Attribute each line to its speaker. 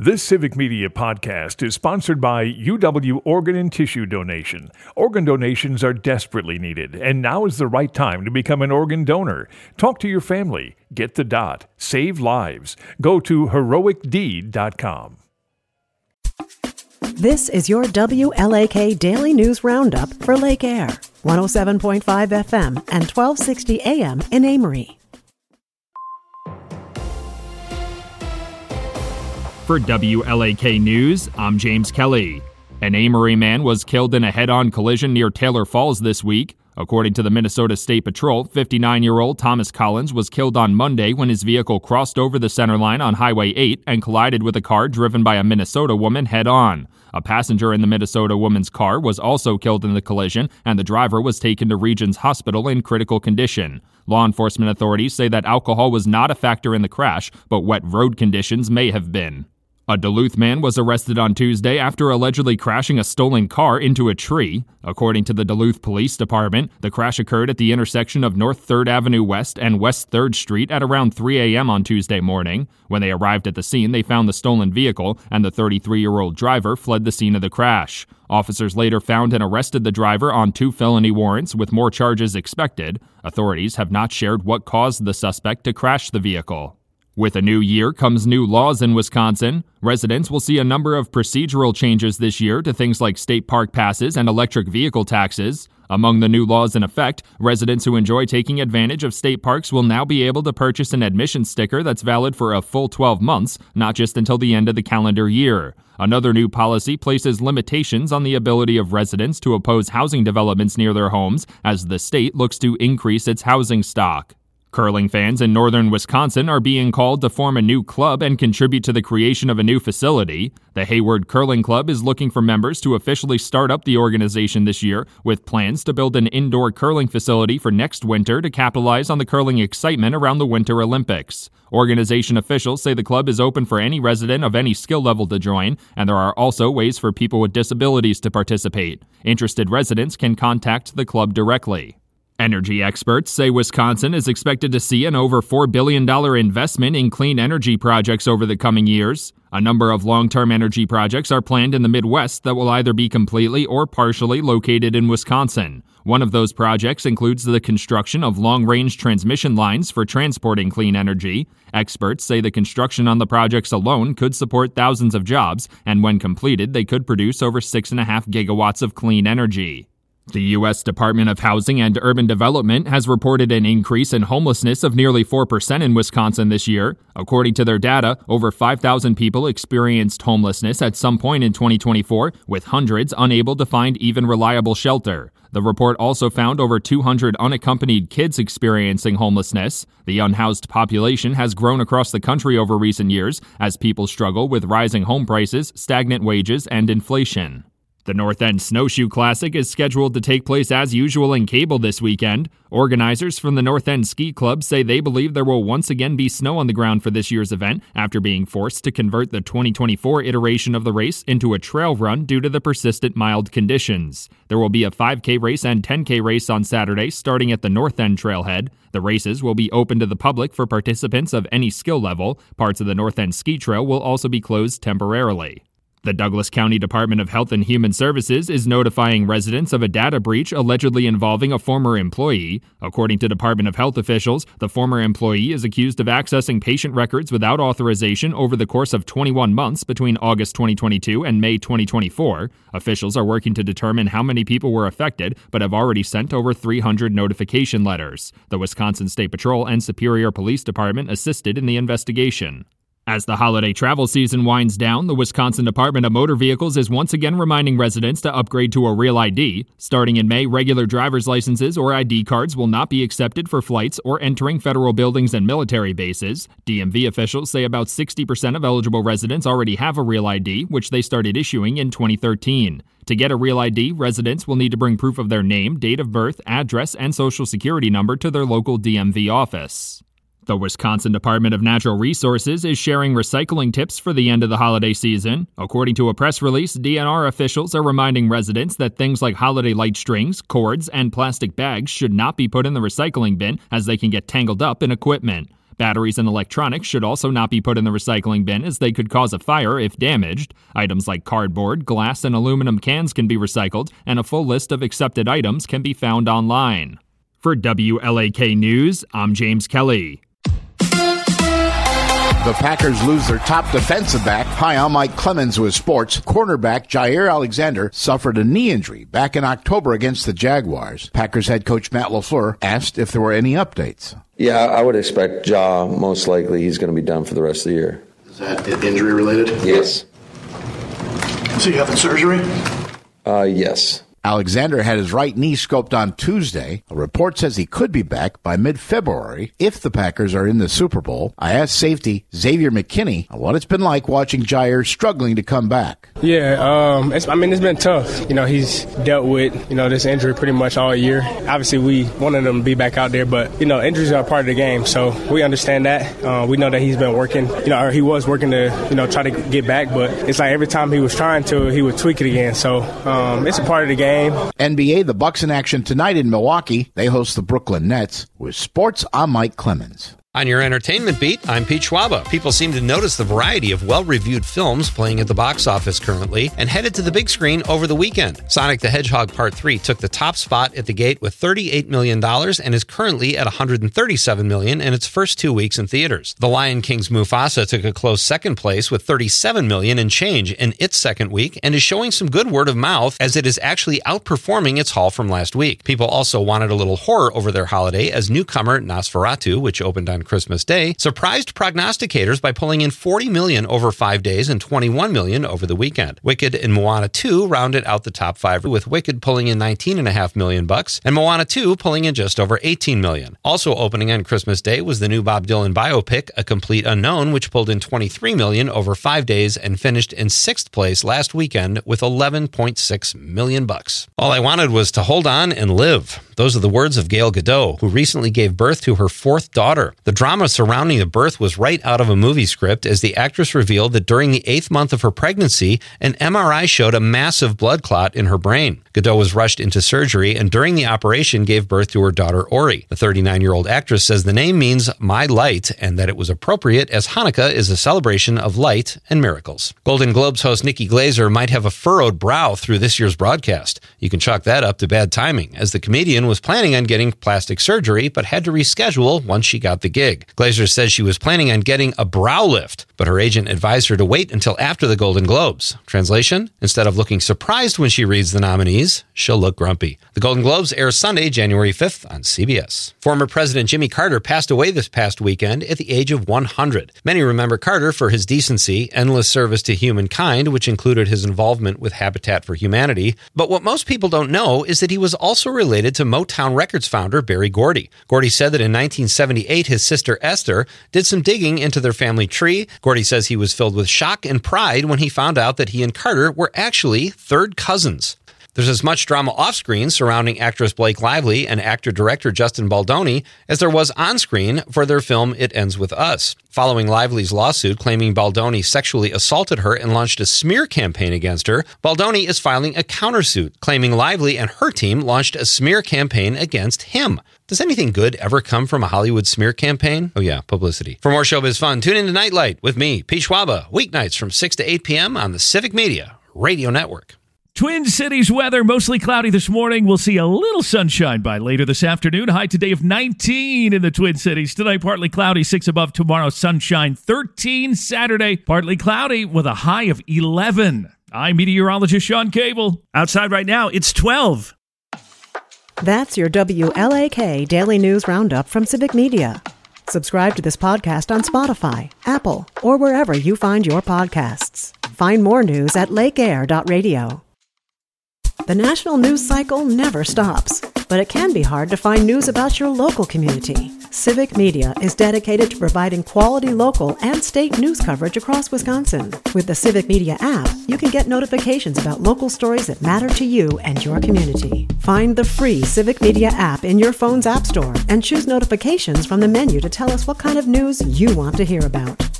Speaker 1: This Civic Media podcast is sponsored by UW Organ and Tissue Donation. Organ donations are desperately needed, and now is the right time to become an organ donor. Talk to your family. Get the dot. Save lives. Go to heroicdeed.com.
Speaker 2: This is your WLAK Daily News Roundup for Lake Air, 107.5 FM and 1260 AM in Amory.
Speaker 3: For WLAK News, I'm James Kelly. An Amory man was killed in a head-on collision near Taylor Falls this week. According to the Minnesota State Patrol, 59-year-old Thomas Collins was killed on Monday when his vehicle crossed over the center line on Highway 8 and collided with a car driven by a Minnesota woman head-on. A passenger in the Minnesota woman's car was also killed in the collision, and the driver was taken to Regions Hospital in critical condition. Law enforcement authorities say that alcohol was not a factor in the crash, but wet road conditions may have been. A Duluth man was arrested on Tuesday after allegedly crashing a stolen car into a tree. According to the Duluth Police Department, the crash occurred at the intersection of North 3rd Avenue West and West 3rd Street at around 3 a.m. on Tuesday morning. When they arrived at the scene, they found the stolen vehicle, and the 33-year-old driver fled the scene of the crash. Officers later found and arrested the driver on 2 felony warrants, with more charges expected. Authorities have not shared what caused the suspect to crash the vehicle. With a new year comes new laws in Wisconsin. Residents will see a number of procedural changes this year to things like state park passes and electric vehicle taxes. Among the new laws in effect, residents who enjoy taking advantage of state parks will now be able to purchase an admission sticker that's valid for a full 12 months, not just until the end of the calendar year. Another new policy places limitations on the ability of residents to oppose housing developments near their homes as the state looks to increase its housing stock. Curling fans in northern Wisconsin are being called to form a new club and contribute to the creation of a new facility. The Hayward Curling Club is looking for members to officially start up the organization this year, with plans to build an indoor curling facility for next winter to capitalize on the curling excitement around the Winter Olympics. Organization officials say the club is open for any resident of any skill level to join, and there are also ways for people with disabilities to participate. Interested residents can contact the club directly. Energy experts say Wisconsin is expected to see an over $4 billion investment in clean energy projects over the coming years. A number of long-term energy projects are planned in the Midwest that will either be completely or partially located in Wisconsin. One of those projects includes the construction of long-range transmission lines for transporting clean energy. Experts say the construction on the projects alone could support thousands of jobs, and when completed, they could produce over 6.5 gigawatts of clean energy. The U.S. Department of Housing and Urban Development has reported an increase in homelessness of nearly 4% in Wisconsin this year. According to their data, over 5,000 people experienced homelessness at some point in 2024, with hundreds unable to find even reliable shelter. The report also found over 200 unaccompanied kids experiencing homelessness. The unhoused population has grown across the country over recent years as people struggle with rising home prices, stagnant wages, and inflation. The North End Snowshoe Classic is scheduled to take place as usual in Cable this weekend. Organizers from the North End Ski Club say they believe there will once again be snow on the ground for this year's event after being forced to convert the 2024 iteration of the race into a trail run due to the persistent mild conditions. There will be a 5K race and 10K race on Saturday starting at the North End Trailhead. The races will be open to the public for participants of any skill level. Parts of the North End Ski Trail will also be closed temporarily. The Douglas County Department of Health and Human Services is notifying residents of a data breach allegedly involving a former employee. According to Department of Health officials, the former employee is accused of accessing patient records without authorization over the course of 21 months between August 2022 and May 2024. Officials are working to determine how many people were affected, but have already sent over 300 notification letters. The Wisconsin State Patrol and Superior Police Department assisted in the investigation. As the holiday travel season winds down, the Wisconsin Department of Motor Vehicles is once again reminding residents to upgrade to a real ID. Starting in May, regular driver's licenses or ID cards will not be accepted for flights or entering federal buildings and military bases. DMV officials say about 60% of eligible residents already have a real ID, which they started issuing in 2013. To get a real ID, residents will need to bring proof of their name, date of birth, address, and social security number to their local DMV office. The Wisconsin Department of Natural Resources is sharing recycling tips for the end of the holiday season. According to a press release, DNR officials are reminding residents that things like holiday light strings, cords, and plastic bags should not be put in the recycling bin as they can get tangled up in equipment. Batteries and electronics should also not be put in the recycling bin as they could cause a fire if damaged. Items like cardboard, glass, and aluminum cans can be recycled, and a full list of accepted items can be found online. For WLAK News, I'm James Kelly.
Speaker 4: The Packers lose their top defensive back. Hi, I'm Mike Clemens with sports. Cornerback Jair Alexander suffered a knee injury back in October against the Jaguars. Packers head coach Matt LaFleur asked if there were any updates.
Speaker 5: Yeah, I would expect most likely he's going to be done for the rest of the year.
Speaker 6: Is that injury related?
Speaker 5: Yes.
Speaker 6: So you having surgery?
Speaker 5: Yes.
Speaker 4: Alexander had his right knee scoped on Tuesday. A report says he could be back by mid-February if the Packers are in the Super Bowl. I asked safety Xavier McKinney what it's been like watching Jair struggling to come back.
Speaker 7: Yeah, it's been tough. He's dealt with, this injury pretty much all year. Obviously, we wanted him to be back out there, but, injuries are part of the game, so we understand that. We know that he's been working, or he was working to, try to get back, but it's like every time he was trying to, he would tweak it again. So it's a part of the game.
Speaker 4: NBA, the Bucks in action tonight in Milwaukee. They host the Brooklyn Nets. With sports, I'm Mike Clemens.
Speaker 8: On your entertainment beat, I'm Pete Schwaba. People seem to notice the variety of well-reviewed films playing at the box office currently and headed to the big screen over the weekend. Sonic the Hedgehog Part 3 took the top spot at the gate with $38 million and is currently at $137 million in its first 2 weeks in theaters. The Lion King's Mufasa took a close second place with $37 million and change in its second week and is showing some good word of mouth as it is actually outperforming its haul from last week. People also wanted a little horror over their holiday as newcomer Nosferatu, which opened on Christmas Day, surprised prognosticators by pulling in $40 million over 5 days and $21 million over the weekend. Wicked and Moana 2 rounded out the top five, with Wicked pulling in $19.5 million and Moana 2 pulling in just over $18 million. Also opening on Christmas Day was the new Bob Dylan biopic, A Complete Unknown, which pulled in $23 million over 5 days and finished in sixth place last weekend with $11.6 million. All I wanted was to hold on and live. Those are the words of Gal Gadot, who recently gave birth to her fourth daughter. The drama surrounding the birth was right out of a movie script, as the actress revealed that during the 8th month of her pregnancy, an MRI showed a massive blood clot in her brain. Gadot was rushed into surgery and during the operation gave birth to her daughter Ori. The 39-year-old actress says the name means My Light and that it was appropriate as Hanukkah is a celebration of light and miracles. Golden Globes host Nikki Glaser might have a furrowed brow through this year's broadcast. You can chalk that up to bad timing, as the comedian was planning on getting plastic surgery but had to reschedule once she got the gig. Glaser says she was planning on getting a brow lift, but her agent advised her to wait until after the Golden Globes. Translation? Instead of looking surprised when she reads the nominees, she'll look grumpy. The Golden Globes air Sunday, January 5th on CBS. Former President Jimmy Carter passed away this past weekend at the age of 100. Many remember Carter for his decency, endless service to humankind, which included his involvement with Habitat for Humanity. But what most people don't know is that he was also related to Motown Records founder Berry Gordy. Gordy said that in 1978, his sister Esther did some digging into their family tree. Gordy says he was filled with shock and pride when he found out that he and Carter were actually third cousins. There's as much drama off-screen surrounding actress Blake Lively and actor-director Justin Baldoni as there was on-screen for their film It Ends With Us. Following Lively's lawsuit claiming Baldoni sexually assaulted her and launched a smear campaign against her, Baldoni is filing a countersuit claiming Lively and her team launched a smear campaign against him. Does anything good ever come from a Hollywood smear campaign? Oh yeah, publicity. For more showbiz fun, tune in to Nightlight with me, Pete Schwaba, weeknights from 6 to 8 p.m. on the Civic Media Radio Network.
Speaker 9: Twin Cities weather, mostly cloudy this morning. We'll see a little sunshine by later this afternoon. High today of 19 in the Twin Cities. Tonight, partly cloudy, 6 above. Tomorrow, sunshine, 13 Saturday. Partly cloudy with a high of 11. I'm meteorologist Sean Cable. Outside right now, it's 12.
Speaker 2: That's your WLAK Daily News Roundup from Civic Media. Subscribe to this podcast on Spotify, Apple, or wherever you find your podcasts. Find more news at lakeair.radio. The national news cycle never stops, but it can be hard to find news about your local community. Civic Media is dedicated to providing quality local and state news coverage across Wisconsin. With the Civic Media app, you can get notifications about local stories that matter to you and your community. Find the free Civic Media app in your phone's app store and choose notifications from the menu to tell us what kind of news you want to hear about.